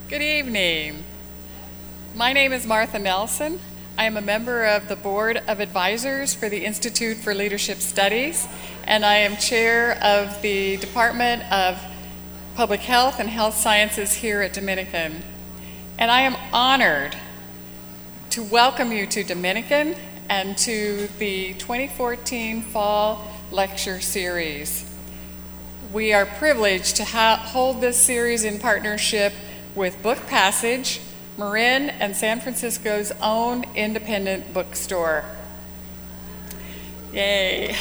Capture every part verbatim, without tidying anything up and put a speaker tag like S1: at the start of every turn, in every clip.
S1: Good evening. My name is Martha Nelson. I am a member of the Board of Advisors for the Institute for Leadership Studies, and I am chair of the Department of Public Health and Health Sciences here at Dominican. And I am honored to welcome you to Dominican and to the twenty fourteen Fall Lecture Series. We are privileged to ha- hold this series in partnership with Book Passage, Marin and San Francisco's own independent bookstore. Yay.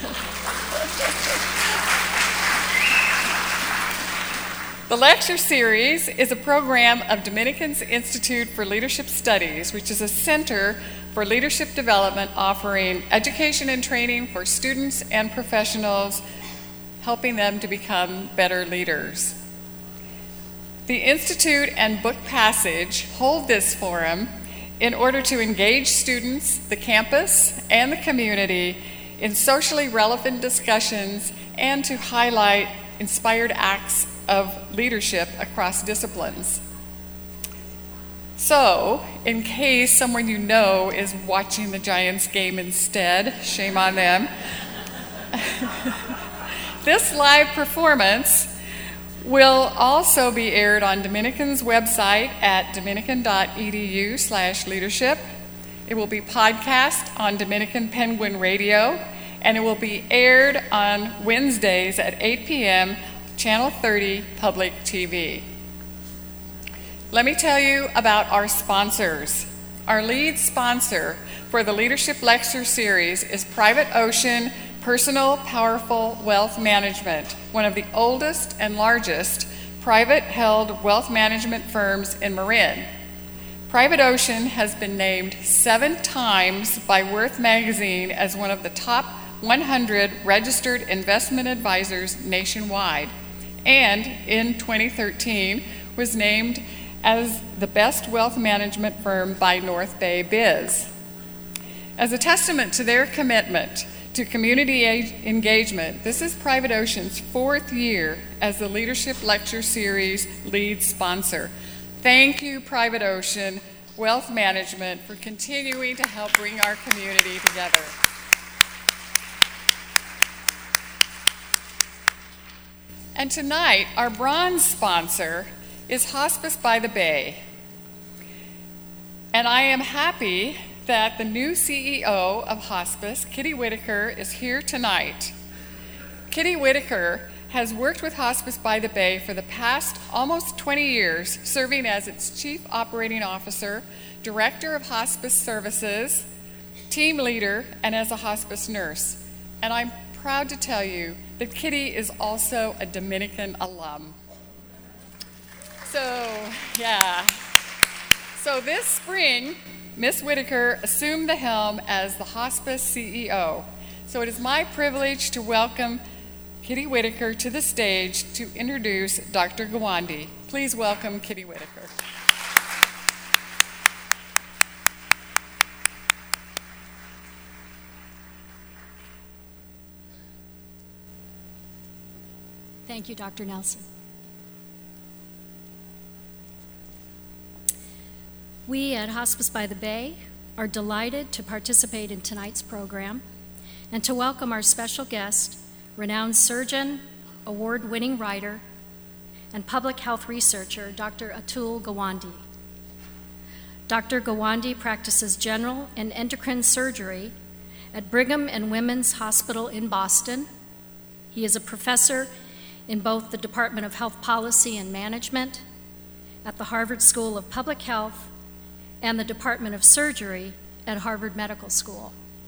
S1: The lecture series is a program of Dominican's Institute for Leadership Studies, which is a center for leadership development offering education and training for students and professionals, helping them to become better leaders. The Institute and Book Passage hold this forum in order to engage students, the campus, and the community in socially relevant discussions and to highlight inspired acts of leadership across disciplines. So, in case someone you know is watching the Giants game instead, shame on them, this live performance will also be aired on Dominican's website at dominican.edu slash leadership. It will be podcast on Dominican Penguin Radio, and it will be aired on Wednesdays at eight p.m. Channel thirty Public T V. Let me tell you about our sponsors. Our lead sponsor for the Leadership Lecture Series is Private Ocean Personal Powerful Wealth Management, one of the oldest and largest private-held wealth management firms in Marin. Private Ocean has been named seven times by Worth Magazine as one of the top one hundred registered investment advisors nationwide, and in twenty thirteen was named as the best wealth management firm by North Bay Biz. As a testament to their commitment to community engagement, this is Private Ocean's fourth year as the Leadership Lecture Series lead sponsor. Thank you, Private Ocean Wealth Management, for continuing to help bring our community together. And tonight, our bronze sponsor is Hospice by the Bay. And I am happy that the new C E O of Hospice, Kitty Whitaker, is here tonight. Kitty Whitaker has worked with Hospice by the Bay for the past almost twenty years, serving as its Chief Operating Officer, Director of Hospice Services, team leader, and as a hospice nurse. And I'm proud to tell you that Kitty is also a Dominican alum. So, yeah. So this spring, Miz Whitaker assumed the helm as the Hospice C E O. So it is my privilege to welcome Kitty Whitaker to the stage to introduce Doctor Gawande. Please welcome Kitty Whitaker.
S2: Thank you, Doctor Nelson. We at Hospice by the Bay are delighted to participate in tonight's program and to welcome our special guest, renowned surgeon, award-winning writer, and public health researcher, Doctor Atul Gawande. Doctor Gawande practices general and endocrine surgery at Brigham and Women's Hospital in Boston. He is a professor in both the Department of Health Policy and Management at the Harvard School of Public Health and the Department of Surgery at Harvard Medical School.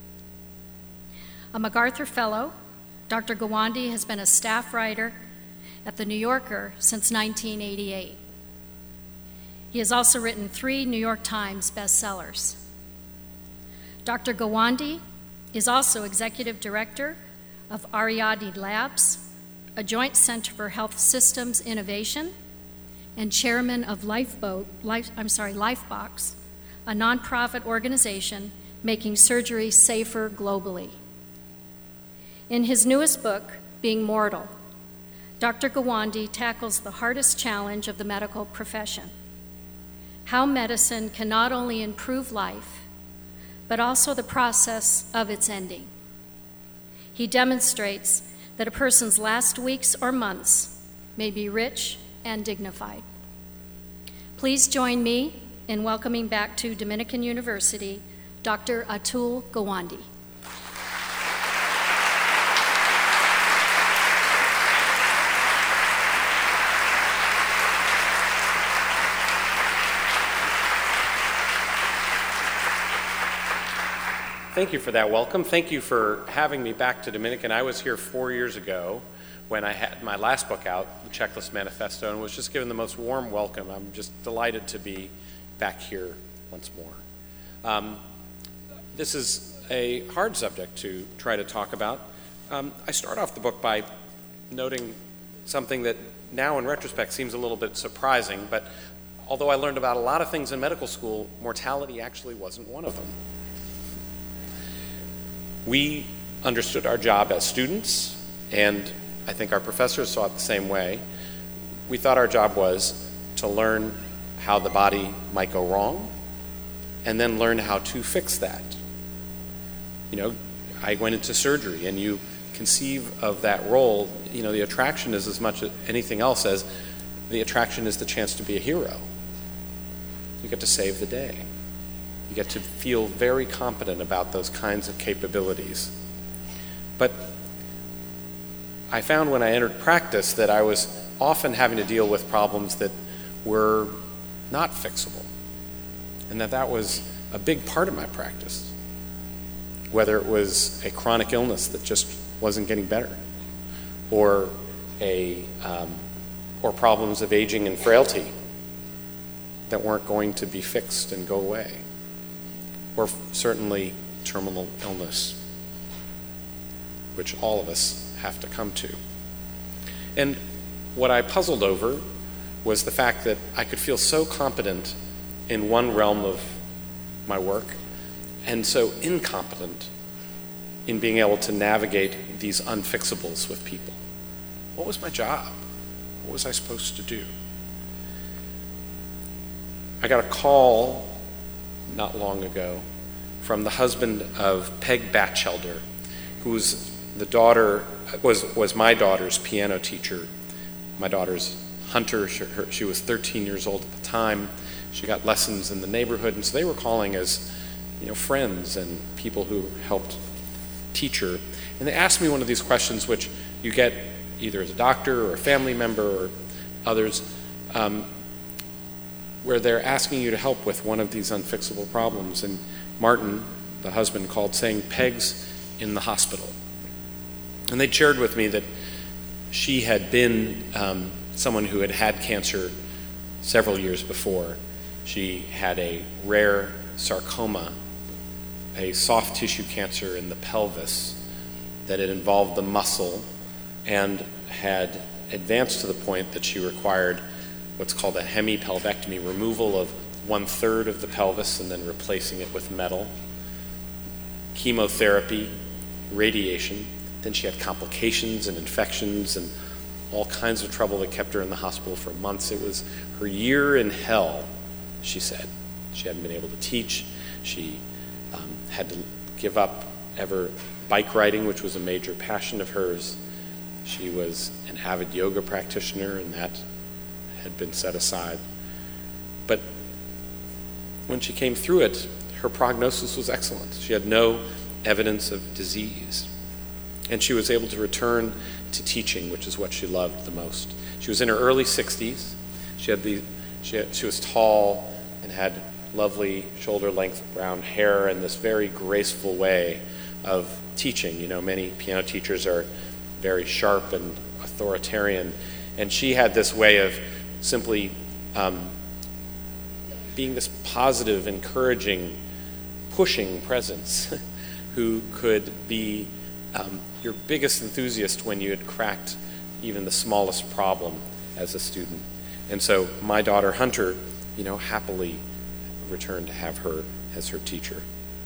S2: A MacArthur Fellow, Doctor Gawande has been a staff writer at The New Yorker since nineteen eighty-eight. He has also written three New York Times bestsellers. Doctor Gawande is also executive director of Ariadne Labs, a joint center for health systems innovation, and chairman of Lifeboat, Life, I'm sorry, Lifebox, a nonprofit organization making surgery safer globally. In his newest book, Being Mortal, Doctor Gawande tackles the hardest challenge of the medical profession, how medicine can not only improve life, but also the process of its ending. He demonstrates that a person's last weeks or months may be rich and dignified. Please join me in welcoming back to Dominican University Doctor Atul Gawande.
S3: Thank you for that welcome. Thank you for having me back to Dominican. I was here four years ago when I had my last book out, The Checklist Manifesto, and was just given the most warm welcome. I'm just delighted to be back here once more. Um, this is a hard subject to try to talk about. Um, I start off the book by noting something that now in retrospect seems a little bit surprising, but although I learned about a lot of things in medical school, mortality actually wasn't one of them. We understood our job as students, and I think our professors saw it the same way. We thought our job was to learn how the body might go wrong, and then learn how to fix that. You know, I went into surgery, and you conceive of that role, you know, the attraction is as much as anything else as the attraction is the chance to be a hero. You get to save the day. You get to feel very competent about those kinds of capabilities. But I found when I entered practice that I was often having to deal with problems that were not fixable, and that that was a big part of my practice, whether it was a chronic illness that just wasn't getting better, or a um, or problems of aging and frailty that weren't going to be fixed and go away, or certainly terminal illness, which all of us have to come to. And what I puzzled over was the fact that I could feel so competent in one realm of my work and so incompetent in being able to navigate these unfixables with people. What was my job? What was I supposed to do? I got a call not long ago from the husband of Peg Batchelder, who was the daughter, was, was my daughter's piano teacher. My daughter's Hunter, she, her, she was thirteen years old at the time. She got lessons in the neighborhood, and so they were calling as, you know, friends and people who helped teach her. And they asked me one of these questions, which you get either as a doctor or a family member or others, um, where they're asking you to help with one of these unfixable problems. And Martin, the husband, called saying, Peg's in the hospital. And they shared with me that she had been um, someone who had had cancer several years before. She had a rare sarcoma, a soft tissue cancer in the pelvis that had involved the muscle and had advanced to the point that she required what's called a hemipelvectomy, removal of one-third of the pelvis and then replacing it with metal, chemotherapy, radiation. Then she had complications and infections and all kinds of trouble that kept her in the hospital for months. It was her year in hell, she said. She hadn't been able to teach. She um, had to give up ever bike riding, which was a major passion of hers. She was an avid yoga practitioner, and that had been set aside. But when she came through it, her prognosis was excellent. She had no evidence of disease. And she was able to return to teaching, which is what she loved the most. She was in her early sixties. She had the, she, had, she was tall and had lovely shoulder-length brown hair and this very graceful way of teaching. You know, many piano teachers are very sharp and authoritarian, and she had this way of simply um, being this positive, encouraging, pushing presence who could be um, your biggest enthusiast when you had cracked even the smallest problem as a student. And so my daughter Hunter, you know, happily returned to have her as her teacher.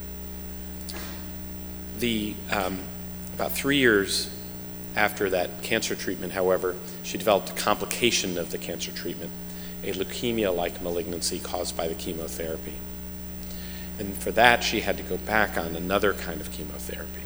S3: The um, about three years after that cancer treatment, however, she developed a complication of the cancer treatment, a leukemia-like malignancy caused by the chemotherapy. And for that, she had to go back on another kind of chemotherapy.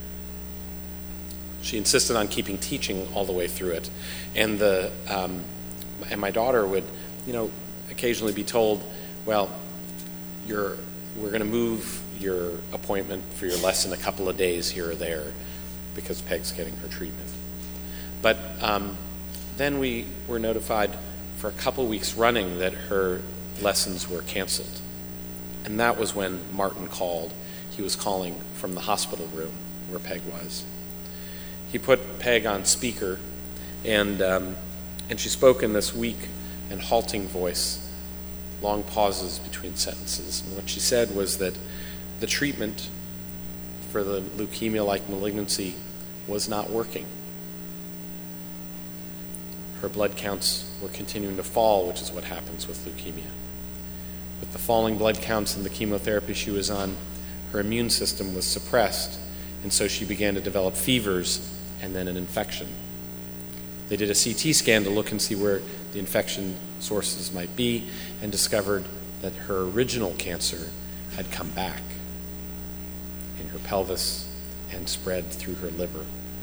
S3: She insisted on keeping teaching all the way through it. And the um, and my daughter would, you know, occasionally be told, well, you're, we're going to move your appointment for your lesson a couple of days here or there because Peg's getting her treatment. But um, then we were notified for a couple weeks running that her lessons were canceled. And that was when Martin called. He was calling from the hospital room where Peg was. He put Peg on speaker, and um, and she spoke in this weak and halting voice, long pauses between sentences. And what she said was that the treatment for the leukemia-like malignancy was not working. Her blood counts were continuing to fall, which is what happens with leukemia. With the falling blood counts and the chemotherapy she was on, her immune system was suppressed, and so she began to develop fevers and then an infection. They did a C T scan to look and see where the infection sources might be, and discovered that her original cancer had come back in her pelvis and spread through her liver.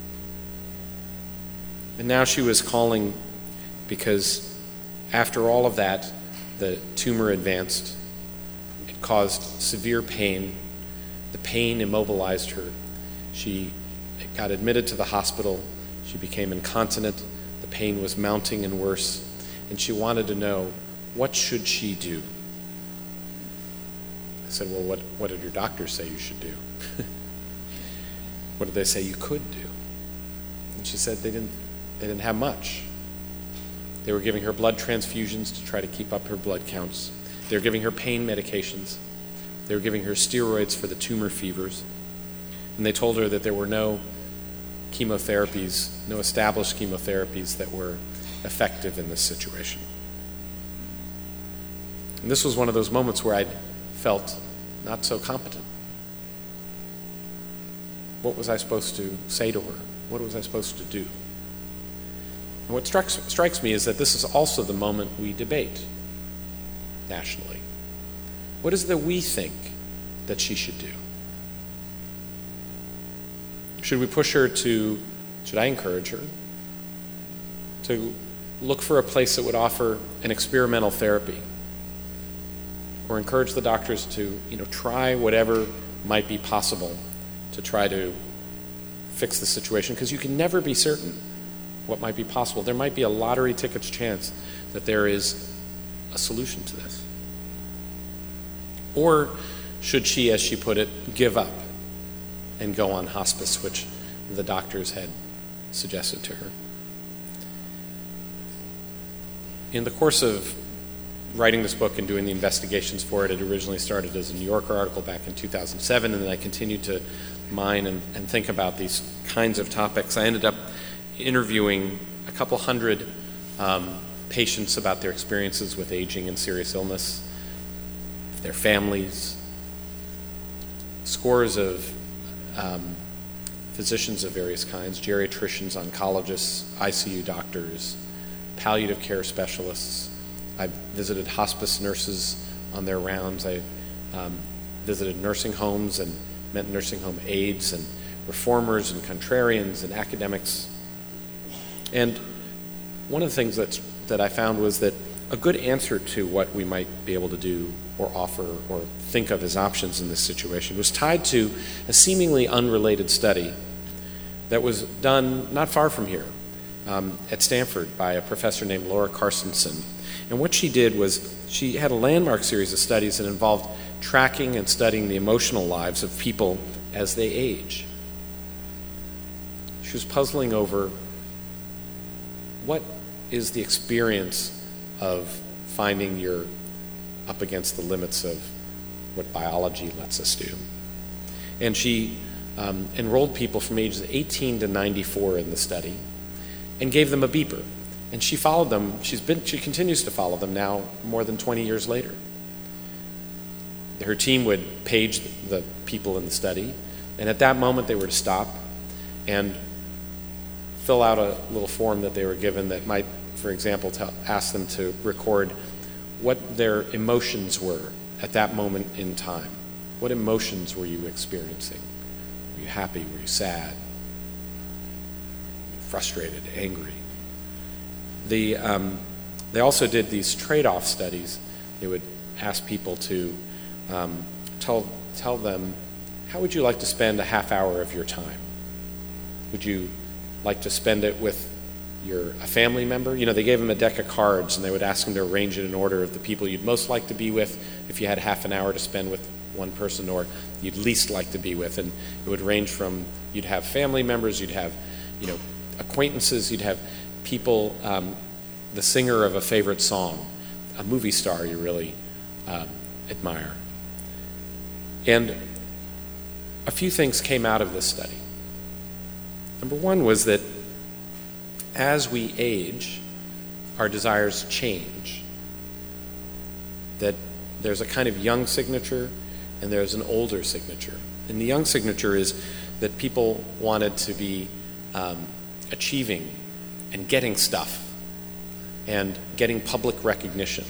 S3: And now she was calling because after all of that, the tumor advanced. It caused severe pain. The pain immobilized her. She got admitted to the hospital. She became incontinent. The pain was mounting and worse. And she wanted to know, what should she do? I said, well, what, what did your doctors say you should do? What did they say you could do? And she said they didn't, they didn't have much. They were giving her blood transfusions to try to keep up her blood counts. They were giving her pain medications. They were giving her steroids for the tumor fevers. And they told her that there were no chemotherapies, no established chemotherapies that were effective in this situation. And this was one of those moments where I felt not so competent. What was I supposed to say to her? What was I supposed to do? And what strikes, strikes me is that this is also the moment we debate nationally. What is it that we think that she should do? Should we push her to, should I encourage her to look for a place that would offer an experimental therapy? Or encourage the doctors to, you know, try whatever might be possible to try to fix the situation, because you can never be certain what might be possible. There might be a lottery ticket's chance that there is a solution to this. Or should she, as she put it, give up and go on hospice, which the doctors had suggested to her? In the course of writing this book and doing the investigations for it, it originally started as a New Yorker article back in two thousand seven, and then I continued to mine and, and think about these kinds of topics. I ended up interviewing a couple hundred um, patients about their experiences with aging and serious illness, their families, scores of um, physicians of various kinds, geriatricians, oncologists, I C U doctors, palliative care specialists. I visited hospice nurses on their rounds. I um, visited nursing homes and met nursing home aides and reformers and contrarians and academics. And one of the things that's, that I found was that a good answer to what we might be able to do or offer or think of as options in this situation was tied to a seemingly unrelated study that was done not far from here um, at Stanford by a professor named Laura Carstensen. And what she did was she had a landmark series of studies that involved tracking and studying the emotional lives of people as they age. She was puzzling over what is the experience of finding you're up against the limits of what biology lets us do. And she um, enrolled people from ages eighteen to ninety-four in the study and gave them a beeper. And she followed them, she's been, she continues to follow them now more than twenty years later. Her team would page the people in the study, and at that moment they were to stop and fill out a little form that they were given that might for example, to ask them to record what their emotions were at that moment in time. What emotions were you experiencing? Were you happy? Were you sad? Frustrated? Angry? The, um, they also did these trade-off studies. They would ask people to um, tell, tell them, how would you like to spend a half hour of your time? Would you like to spend it with your a family member? You know, they gave them a deck of cards and they would ask them to arrange it in order of the people you'd most like to be with if you had half an hour to spend with one person, or you'd least like to be with. And it would range from, you'd have family members, you'd have, you know, acquaintances, you'd have people, um, the singer of a favorite song, a movie star you really um, admire. And a few things came out of this study. Number one was that as we age, our desires change. That there's a kind of young signature and there's an older signature. And the young signature is that people wanted to be um, achieving and getting stuff and getting public recognition.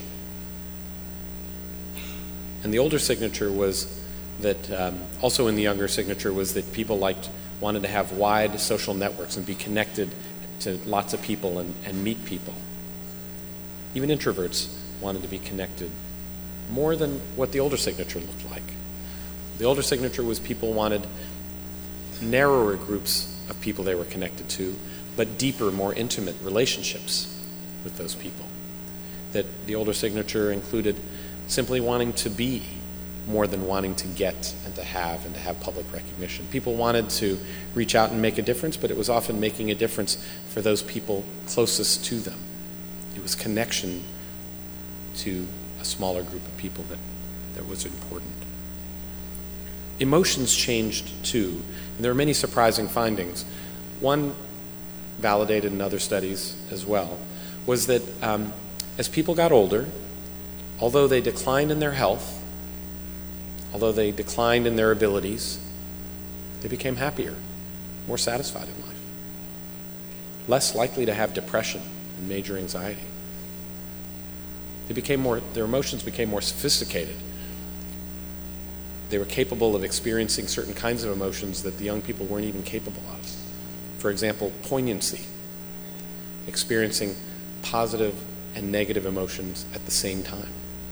S3: And the older signature was that, um, also in the younger signature, was that people liked, wanted to have wide social networks and be connected to lots of people and, and meet people. Even introverts wanted to be connected more than what the older signature looked like. The older signature was people wanted narrower groups of people they were connected to, but deeper, more intimate relationships with those people. That the older signature included simply wanting to be more than wanting to get and to have and to have public recognition. People wanted to reach out and make a difference, but it was often making a difference for those people closest to them. It was connection to a smaller group of people that, that was important. Emotions changed too, and there are many surprising findings. One, validated in other studies as well, was that um, as people got older, although they declined in their health, although they declined in their abilities, they became happier, more satisfied in life, less likely to have depression and major anxiety. They became more, their emotions became more sophisticated. They were capable of experiencing certain kinds of emotions that the young people weren't even capable of. For example, poignancy, experiencing positive and negative emotions at the same time.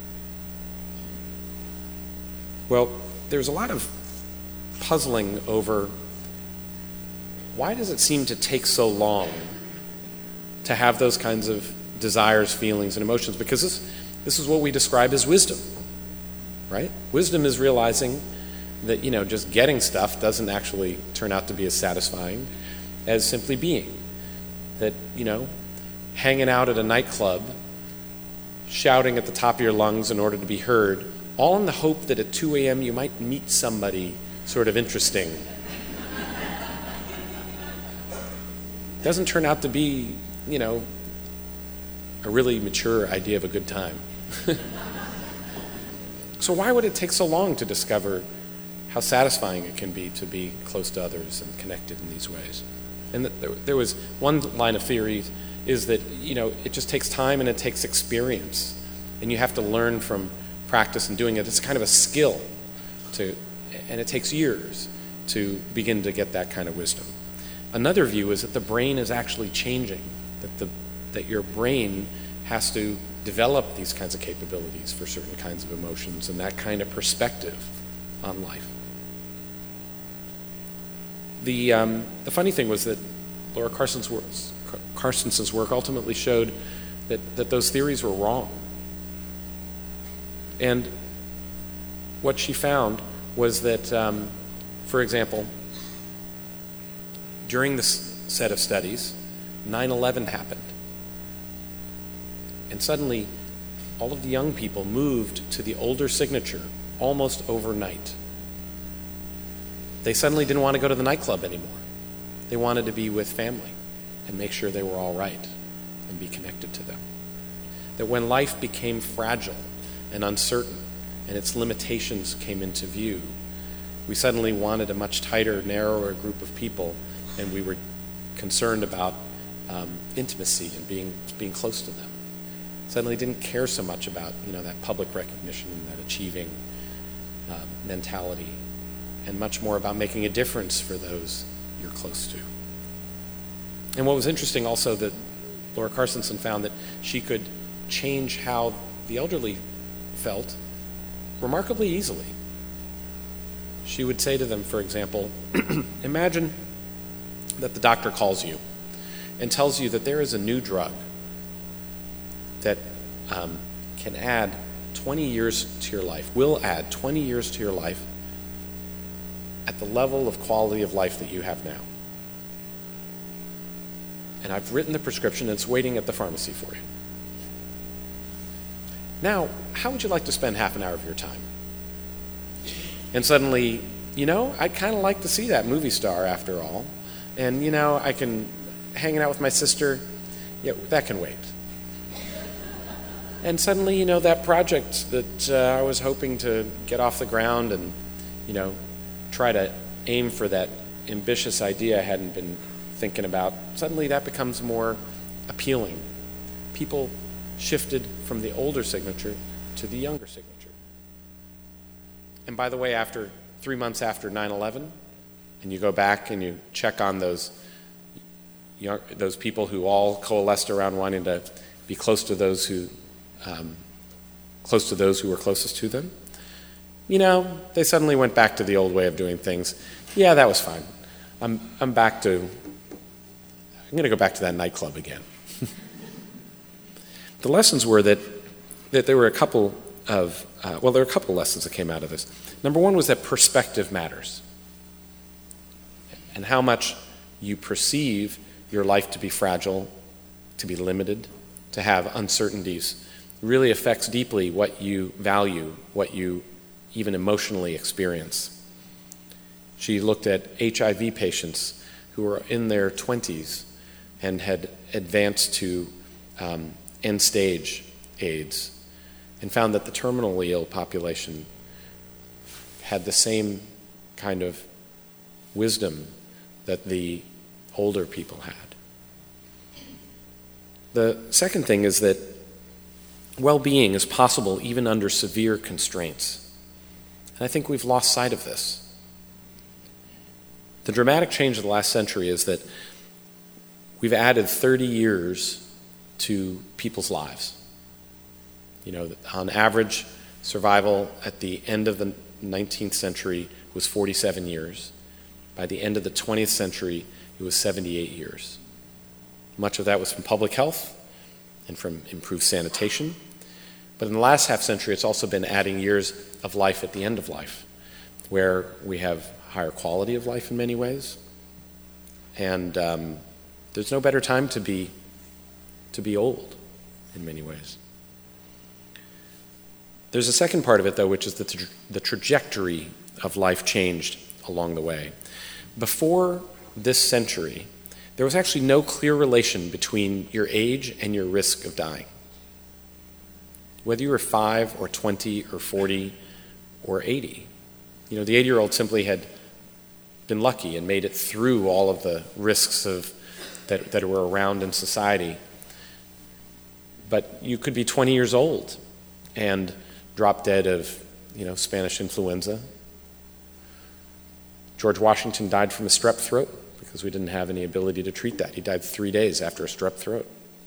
S3: Well, there's a lot of puzzling over why does it seem to take so long to have those kinds of desires, feelings, and emotions? Because this, this is what we describe as wisdom, right? Wisdom is realizing that, you know, just getting stuff doesn't actually turn out to be as satisfying as simply being. That, you know, hanging out at a nightclub, shouting at the top of your lungs in order to be heard, all in the hope that at two a.m. you might meet somebody sort of interesting, doesn't turn out to be, you know, a really mature idea of a good time. So why would it take so long to discover how satisfying it can be to be close to others and connected in these ways? And there was one line of theory is that, you know, it just takes time and it takes experience, and you have to learn from practice and doing it. It's kind of a skill to, and it takes years to begin to get that kind of wisdom. Another view is that the brain is actually changing, that the that your brain has to develop these kinds of capabilities for certain kinds of emotions and that kind of perspective on life. The um, the funny thing was that Laura Carson's work, Carstenson's work ultimately showed that, that those theories were wrong. And what she found was that, um, for example, during this set of studies, nine eleven happened. And suddenly, all of the young people moved to the older signature almost overnight. They suddenly didn't want to go to the nightclub anymore. They wanted to be with family and make sure they were all right and be connected to them. That when life became fragile and uncertain and its limitations came into view, we suddenly wanted a much tighter, narrower group of people, and we were concerned about um, intimacy and being being close to them. Suddenly didn't care so much about, you know, that public recognition and that achieving uh, mentality, and much more about making a difference for those you're close to. And what was interesting also, that Laura Carstensen found that she could change how the elderly felt remarkably easily. She would say to them, for example, imagine that the doctor calls you and tells you that there is a new drug that um, can add twenty years to your life, will add twenty years to your life at the level of quality of life that you have now. And I've written the prescription and it's waiting at the pharmacy for you. Now, how would you like to spend half an hour of your time? And suddenly, you know, I'd kind of like to see that movie star after all. And, you know, I can hang out with my sister. Yeah, that can wait. And suddenly, you know, that project that uh, I was hoping to get off the ground and, you know, try to aim for that ambitious idea I hadn't been thinking about, suddenly that becomes more appealing. People shifted from the older signature to the younger signature. And by the way, after three months after nine eleven, and you go back and you check on those young, those people who all coalesced around wanting to be close to those who um, close to those who were closest to them, you know, they suddenly went back to the old way of doing things. Yeah, that was fine. I'm I'm back to. I'm going to go back to that nightclub again. The lessons were that that there were a couple of uh, well, there were a couple of lessons that came out of this. Number one was that perspective matters, and how much you perceive your life to be fragile, to be limited, to have uncertainties, really affects deeply what you value, what you even emotionally experience. She looked at H I V patients who were in their twenties and had advanced to um, end-stage AIDS, and found that the terminally ill population had the same kind of wisdom that the older people had. The second thing is that well-being is possible even under severe constraints. And I think we've lost sight of this. The dramatic change of the last century is that we've added thirty years to people's lives. You know, on average, survival at the end of the nineteenth century was forty-seven years. By the end of the twentieth century, it was seventy-eight years. Much of that was from public health and from improved sanitation. But in the last half century, it's also been adding years of life at the end of life, where we have higher quality of life in many ways. And um, there's no better time to be to be old in many ways. There's a second part of it, though, which is that the, tra- the trajectory of life changed along the way. Before this century, there was actually no clear relation between your age and your risk of dying. Whether you were five or twenty or forty or eighty, you know, the eighty-year-old simply had been lucky and made it through all of the risks of that, that were around in society. But you could be twenty years old and drop dead of, you know, Spanish influenza. George Washington died from a strep throat because we didn't have any ability to treat that. He died three days after a strep throat.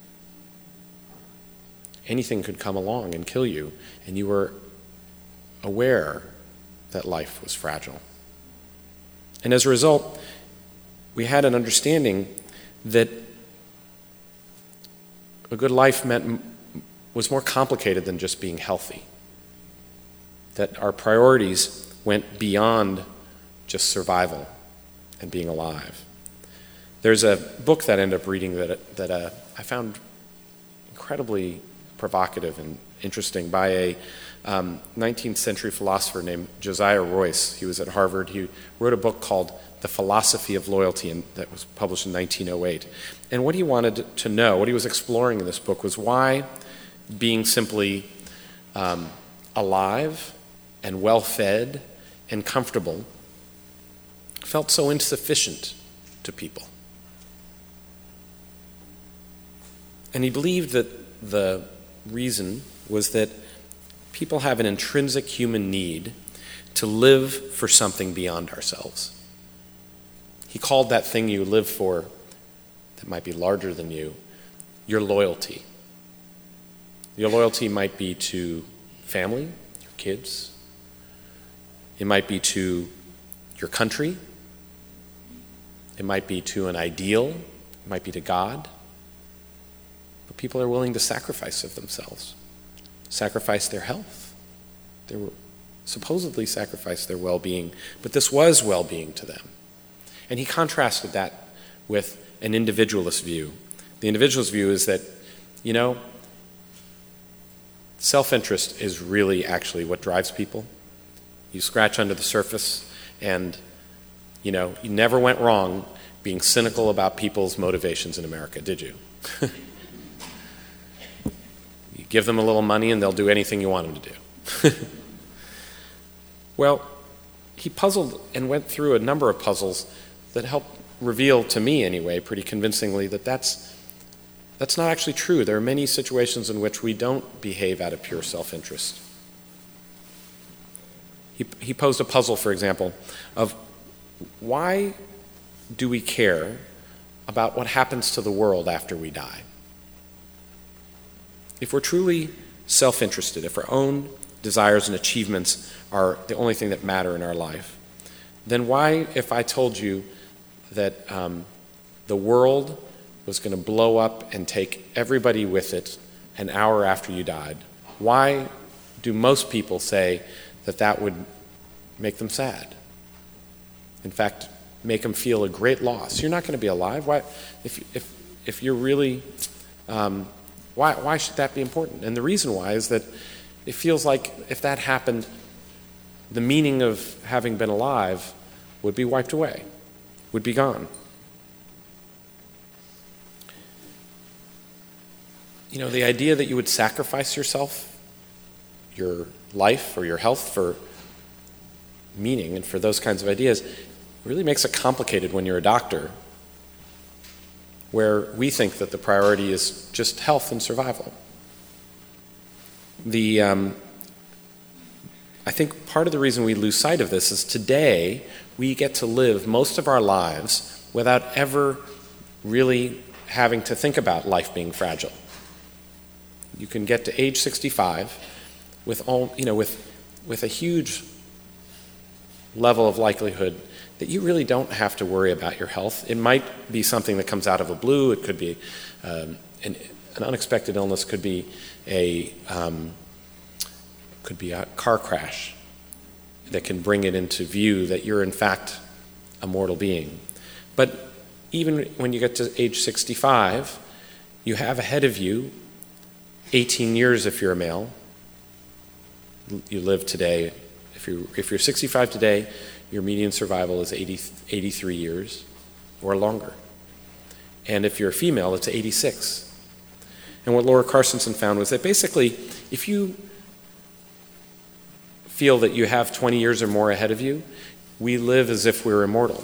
S3: Anything could come along and kill you, and you were aware that life was fragile. And as a result, we had an understanding that a good life meant was more complicated than just being healthy. That our priorities went beyond just survival and being alive. There's a book that I ended up reading that that uh, I found incredibly provocative and interesting by a um, nineteenth century philosopher named Josiah Royce. He was at Harvard. He wrote a book called The Philosophy of Loyalty, and that was published in nineteen oh eight. And what he wanted to know, what he was exploring in this book, was why being simply um, alive and well-fed and comfortable felt so insufficient to people. And he believed that the reason was that people have an intrinsic human need to live for something beyond ourselves. He called that thing you live for, that might be larger than you, your loyalty. Your loyalty might be to family, your kids. It might be to your country. It might be to an ideal. It might be to God. But people are willing to sacrifice of themselves, sacrifice their health. They were supposedly sacrifice their well-being, but this was well-being to them. And he contrasted that with an individualist view. The individualist view is that, you know, self-interest is really actually what drives people. You scratch under the surface and, you know, you never went wrong being cynical about people's motivations in America, did you? You give them a little money and they'll do anything you want them to do. Well, he puzzled and went through a number of puzzles that helped reveal to me anyway, pretty convincingly, that that's, that's not actually true. There are many situations in which we don't behave out of pure self-interest. He, he posed a puzzle, for example, of why do we care about what happens to the world after we die? If we're truly self-interested, if our own desires and achievements are the only thing that matter in our life, then why, if I told you that um, the world was going to blow up and take everybody with it an hour after you died, why do most people say that that would make them sad? In fact, make them feel a great loss. You're not going to be alive. Why, if if if you're really, um, why why should that be important? And the reason why is that it feels like if that happened, the meaning of having been alive would be wiped away, would be gone. You know, the idea that you would sacrifice yourself, your life or your health for meaning and for those kinds of ideas really makes it complicated when you're a doctor, where we think that the priority is just health and survival. The, um, I think part of the reason we lose sight of this is today we get to live most of our lives without ever really having to think about life being fragile. You can get to age sixty-five with all, you know, with with a huge level of likelihood that you really don't have to worry about your health. It might be something that comes out of the blue. It could be um, an, an unexpected illness. Could be a um, could be a car crash that can bring it into view that you're in fact a mortal being. But even when you get to age sixty-five, you have ahead of you eighteen years if you're a male. You live today. If you're, if you're sixty-five today, your median survival is eighty, eighty-three years or longer. And if you're a female, it's eighty-six. And what Laura Carstensen found was that basically, if you feel that you have twenty years or more ahead of you, we live as if we're immortal.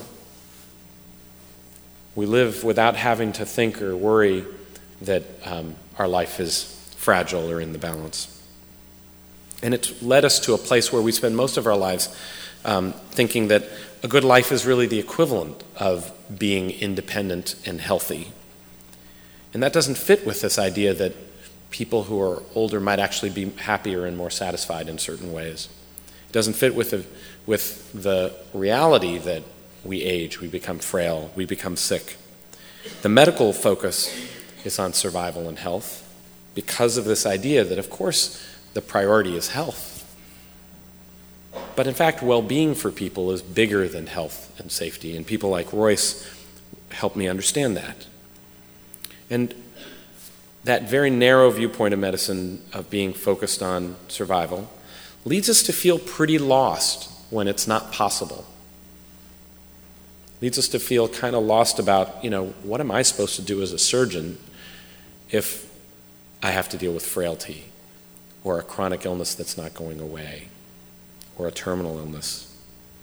S3: We live without having to think or worry that um, our life is fragile or in the balance. And it's led us to a place where we spend most of our lives um, thinking that a good life is really the equivalent of being independent and healthy. And that doesn't fit with this idea that people who are older might actually be happier and more satisfied in certain ways. It doesn't fit with the, with the reality that we age, we become frail, we become sick. The medical focus is on survival and health because of this idea that, of course, the priority is health. But in fact, well-being for people is bigger than health and safety, and people like Royce help me understand that. And that very narrow viewpoint of medicine of being focused on survival leads us to feel pretty lost when it's not possible. Leads us to feel kind of lost about, you know, what am I supposed to do as a surgeon if I have to deal with frailty or a chronic illness that's not going away or a terminal illness.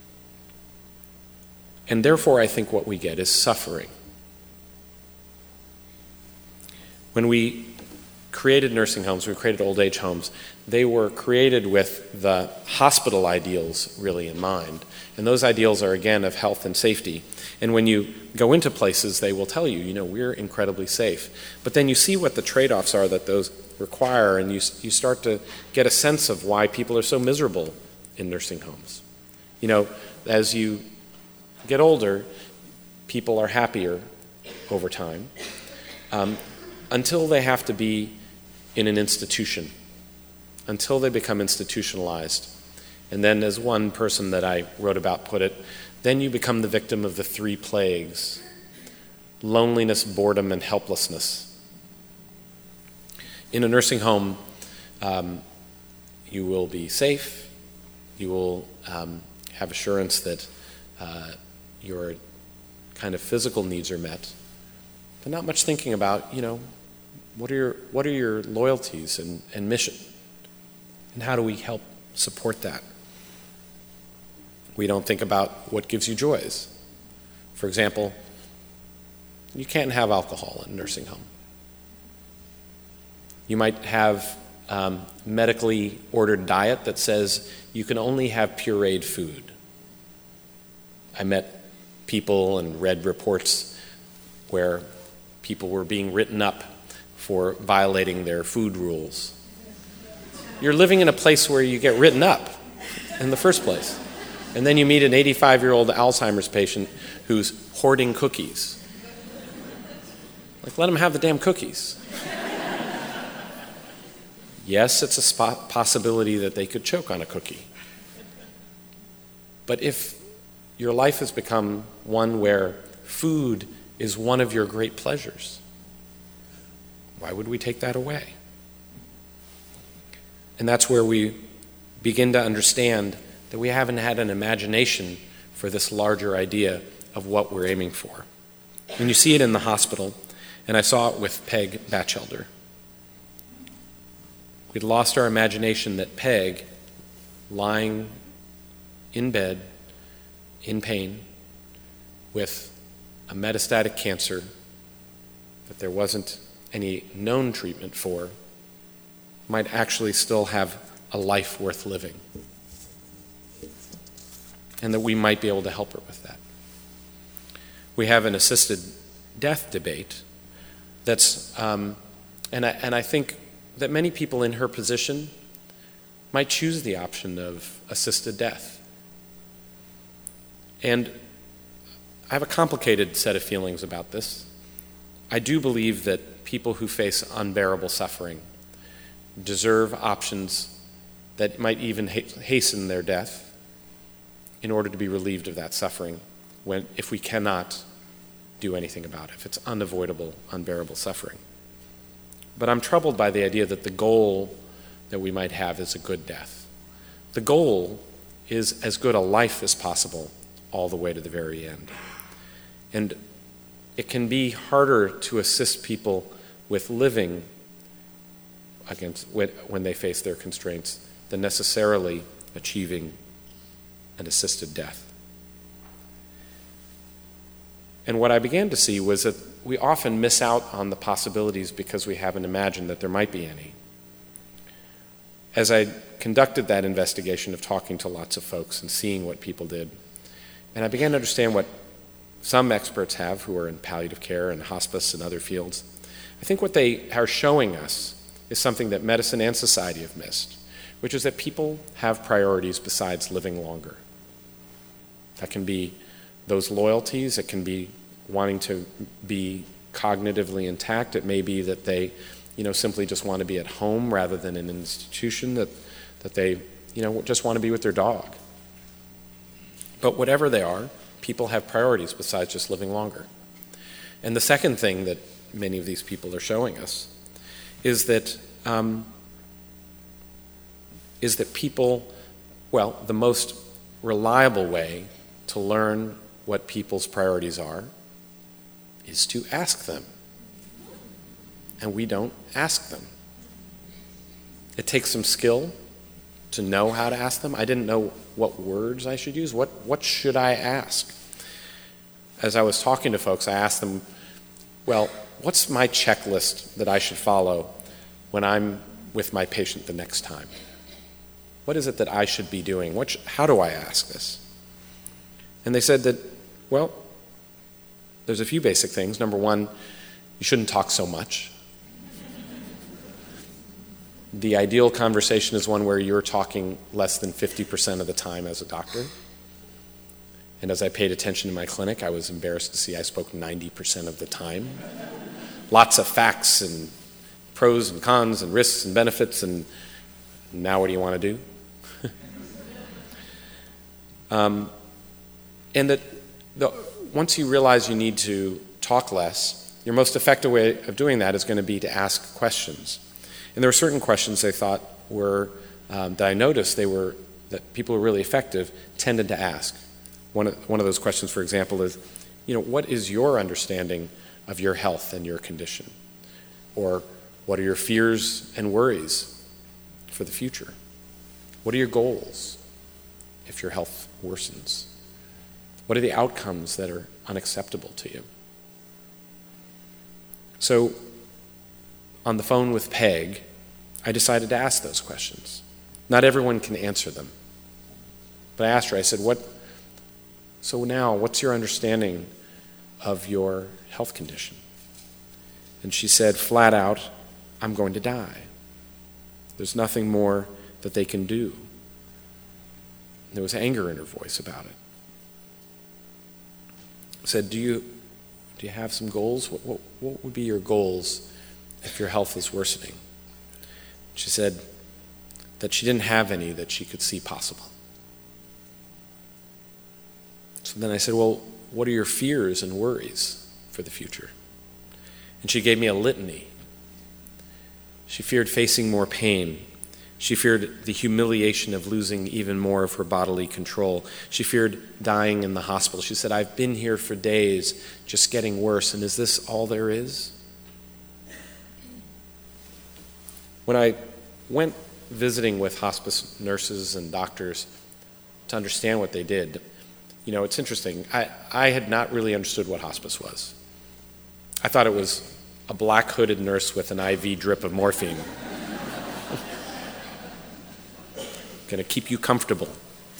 S3: And therefore, I think what we get is suffering. When we created nursing homes, we created old age homes, they were created with the hospital ideals really in mind. And those ideals are, again, of health and safety. And when you go into places, they will tell you, you know, we're incredibly safe. But then you see what the trade-offs are that those require, and you, you start to get a sense of why people are so miserable in nursing homes. You know, as you get older, people are happier over time um, until they have to be in an institution, until they become institutionalized. And then, as one person that I wrote about put it, then you become the victim of the three plagues: loneliness, boredom, and helplessness. In a nursing home, um, you will be safe, you will um, have assurance that uh, your kind of physical needs are met, but not much thinking about, you know, what are your, what are your loyalties and, and mission, and how do we help support that? We don't think about what gives you joys. For example, you can't have alcohol in a nursing home. You might have um, medically ordered diet that says you can only have pureed food. I met people and read reports where people were being written up for violating their food rules. You're living in a place where you get written up in the first place. And then you meet an eighty-five-year-old Alzheimer's patient who's hoarding cookies. Like, let him have the damn cookies. Yes, it's a spot possibility that they could choke on a cookie. But if your life has become one where food is one of your great pleasures, why would we take that away? And that's where we begin to understand that we haven't had an imagination for this larger idea of what we're aiming for. When you see it in the hospital, and I saw it with Peg Batchelder, we'd lost our imagination that Peg, lying in bed, in pain, with a metastatic cancer that there wasn't any known treatment for, might actually still have a life worth living. And that we might be able to help her with that. We have an assisted death debate that's, um, and, I, and I think that many people in her position might choose the option of assisted death. And I have a complicated set of feelings about this. I do believe that people who face unbearable suffering deserve options that might even ha- hasten their death in order to be relieved of that suffering when, if we cannot do anything about it, if it's unavoidable, unbearable suffering. But I'm troubled by the idea that the goal that we might have is a good death. The goal is as good a life as possible all the way to the very end. And it can be harder to assist people with living against when they face their constraints than necessarily achieving an assisted death. And what I began to see was that we often miss out on the possibilities because we haven't imagined that there might be any. As I conducted that investigation of talking to lots of folks and seeing what people did, and I began to understand what some experts have who are in palliative care and hospice and other fields, I think what they are showing us is something that medicine and society have missed, which is that people have priorities besides living longer. That can be those loyalties, it can be wanting to be cognitively intact, it may be that they, you know, simply just want to be at home rather than in an institution, that, that they, you know, just want to be with their dog. But whatever they are, people have priorities besides just living longer. And the second thing that many of these people are showing us is that um, is that people, well, the most reliable way to learn what people's priorities are is to ask them. And we don't ask them. It takes some skill to know how to ask them. I didn't know what words I should use. What, what should I ask? As I was talking to folks, I asked them, well, what's my checklist that I should follow when I'm with my patient the next time? What is it that I should be doing? What sh- how do I ask this? And they said that, well, there's a few basic things. Number one, you shouldn't talk so much. The ideal conversation is one where you're talking less than fifty percent of the time as a doctor. And as I paid attention in my clinic, I was embarrassed to see I spoke ninety percent of the time. Lots of facts and pros and cons and risks and benefits, and now what do you want to do? um, and that the, once you realize you need to talk less, your most effective way of doing that is going to be to ask questions. And there were certain questions they thought were, um, that I noticed they were, that people who were really effective tended to ask. One of, one of those questions, for example, is, you know, what is your understanding of your health and your condition? Or what are your fears and worries for the future? What are your goals if your health worsens? What are the outcomes that are unacceptable to you? So, on the phone with Peg, I decided to ask those questions. Not everyone can answer them. But I asked her, I said, "What? So now, what's your understanding of your health condition?" And she said, flat out, "I'm going to die. There's nothing more that they can do." And there was anger in her voice about it. I said, do you, do you have some goals? What, what, what would be your goals if your health is worsening? She said that she didn't have any that she could see possible. So then I said, well, what are your fears and worries for the future? And she gave me a litany. She feared facing more pain. She feared the humiliation of losing even more of her bodily control. She feared dying in the hospital. She said, I've been here for days, just getting worse, and is this all there is? When I went visiting with hospice nurses and doctors to understand what they did, you know, it's interesting. I, I had not really understood what hospice was. I thought it was a black hooded nurse with an I V drip of morphine. Going to keep you comfortable.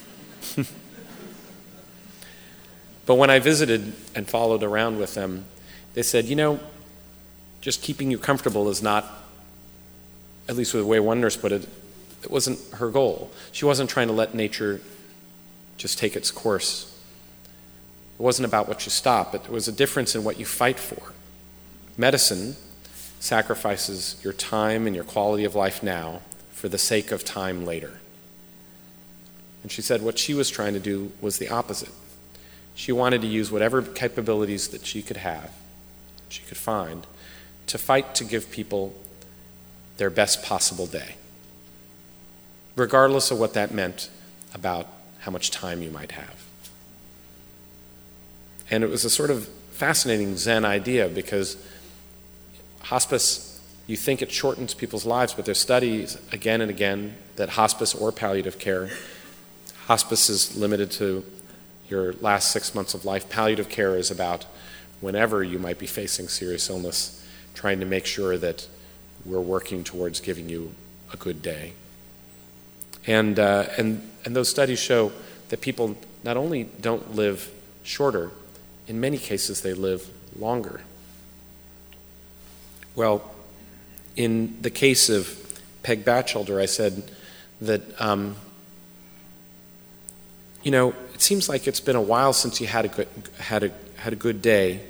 S3: But when I visited and followed around with them, they said, you know, just keeping you comfortable is not, at least the way one nurse put it, it wasn't her goal. She wasn't trying to let nature just take its course. It wasn't about what you stop, but there was a difference in what you fight for. Medicine sacrifices your time and your quality of life now for the sake of time later. And she said what she was trying to do was the opposite. She wanted to use whatever capabilities that she could have, she could find, to fight to give people their best possible day, regardless of what that meant about how much time you might have. And it was a sort of fascinating Zen idea because hospice, you think it shortens people's lives, but there's studies again and again that hospice or palliative care, hospice is limited to your last six months of life. Palliative care is about whenever you might be facing serious illness, trying to make sure that we're working towards giving you a good day. And, uh, and, and those studies show that people not only don't live shorter, in many cases they live longer. Well, in the case of Peg Batchelder, I said that, um, you know, it seems like it's been a while since you had a good, had a, had a good day.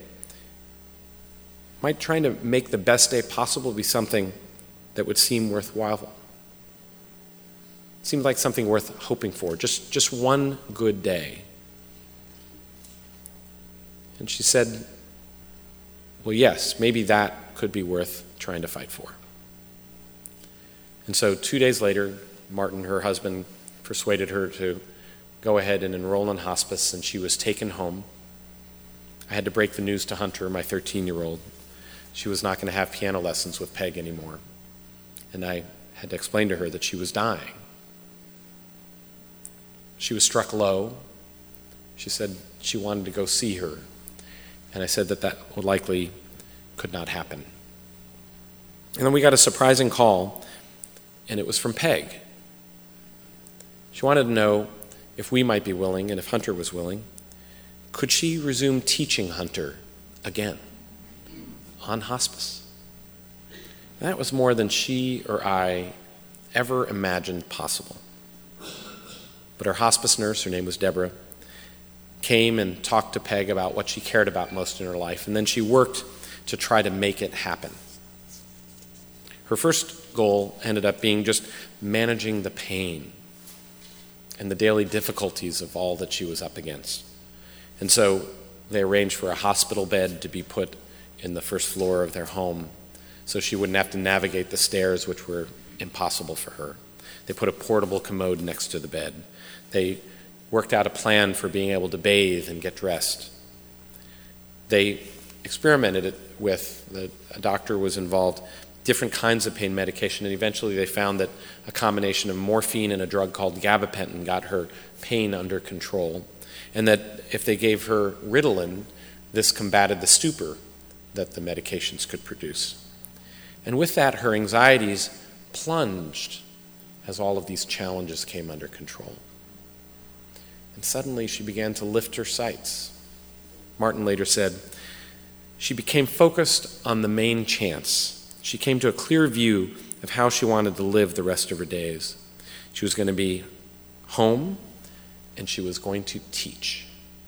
S3: Might trying to make the best day possible be something that would seem worthwhile? Seemed like something worth hoping for, just, just one good day. And she said, well, yes, maybe that could be worth trying to fight for. And so two days later, Martin, her husband, persuaded her to go ahead and enroll in hospice, and she was taken home. I had to break the news to Hunter, my thirteen-year-old. She was not going to have piano lessons with Peg anymore. And I had to explain to her that she was dying. She was struck low. She said she wanted to go see her. And I said that that would likely could not happen. And then we got a surprising call, and it was from Peg. She wanted to know if we might be willing, and if Hunter was willing, could she resume teaching Hunter again on hospice? And that was more than she or I ever imagined possible. But our hospice nurse, her name was Deborah, came and talked to Peg about what she cared about most in her life, and then she worked to try to make it happen. Her first goal ended up being just managing the pain and the daily difficulties of all that she was up against. And so they arranged for a hospital bed to be put in the first floor of their home so she wouldn't have to navigate the stairs, which were impossible for her. They put a portable commode next to the bed. They worked out a plan for being able to bathe and get dressed. They experimented it with, the, a doctor was involved, different kinds of pain medication, and eventually they found that a combination of morphine and a drug called gabapentin got her pain under control, and that if they gave her Ritalin, this combated the stupor that the medications could produce. And with that, her anxieties plunged as all of these challenges came under control. And suddenly she began to lift her sights. Martin later said, she became focused on the main chance. She came to a clear view of how she wanted to live the rest of her days. She was going to be home, and she was going to teach.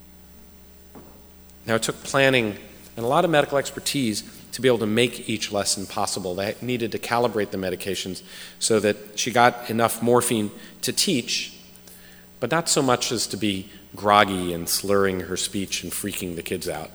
S3: Now, it took planning and a lot of medical expertise to be able to make each lesson possible. They needed to calibrate the medications so that she got enough morphine to teach, but not so much as to be groggy and slurring her speech and freaking the kids out.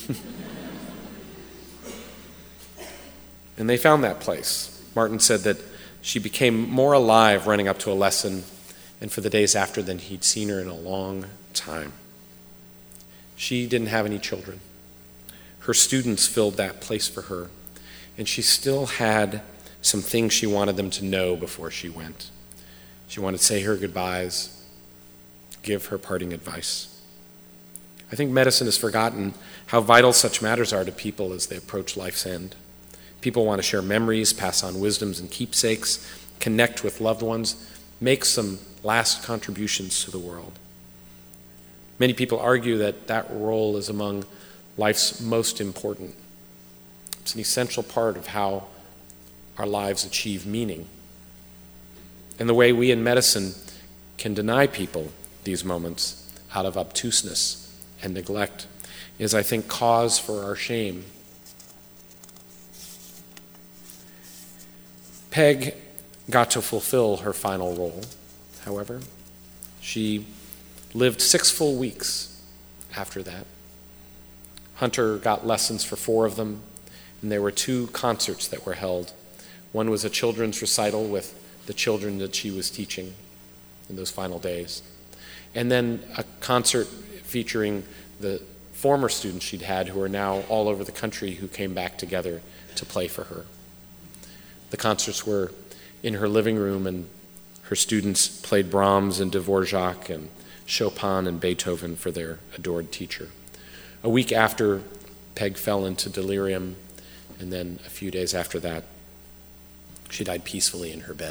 S3: And they found that place. Martin said that she became more alive running up to a lesson and for the days after than he'd seen her in a long time. She didn't have any children. Her students filled that place for her, and she still had some things she wanted them to know before she went. She wanted to say her goodbyes, give her parting advice. I think medicine has forgotten how vital such matters are to people as they approach life's end. People want to share memories, pass on wisdoms and keepsakes, connect with loved ones, make some last contributions to the world. Many people argue that that role is among life's most important. It's an essential part of how our lives achieve meaning. And the way we in medicine can deny people these moments out of obtuseness and neglect is, I think, cause for our shame. Peg got to fulfill her final role, however. She lived six full weeks after that. Hunter got lessons for four of them, and there were two concerts that were held. One was a children's recital with the children that she was teaching in those final days, and then a concert featuring the former students she'd had who are now all over the country who came back together to play for her. The concerts were in her living room, and her students played Brahms and Dvorak and Chopin and Beethoven for their adored teacher. A week after, Peg fell into delirium, and then a few days after that, she died peacefully in her bed.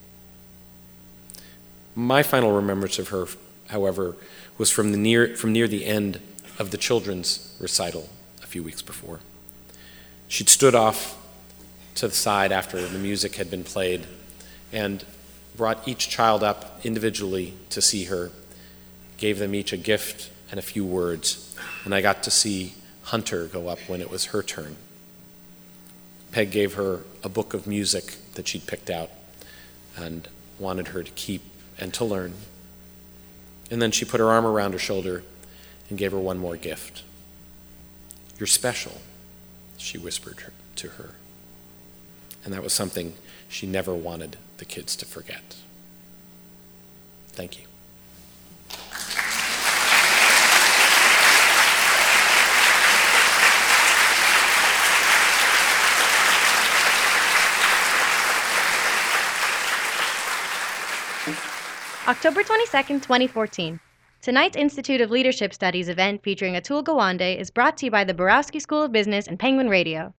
S3: My final remembrance of her, however, was from, the near, from near the end of the children's recital a few weeks before. She'd stood off to the side after the music had been played and brought each child up individually to see her, gave them each a gift and a few words, and I got to see Hunter go up when it was her turn. Peg gave her a book of music that she'd picked out and wanted her to keep and to learn. And then she put her arm around her shoulder and gave her one more gift. "You're special," she whispered to her. And that was something she never wanted the kids to forget. Thank you.
S4: October twenty-second, twenty fourteen. Tonight's Institute of Leadership Studies event featuring Atul Gawande is brought to you by the Borowski School of Business and Penguin Radio.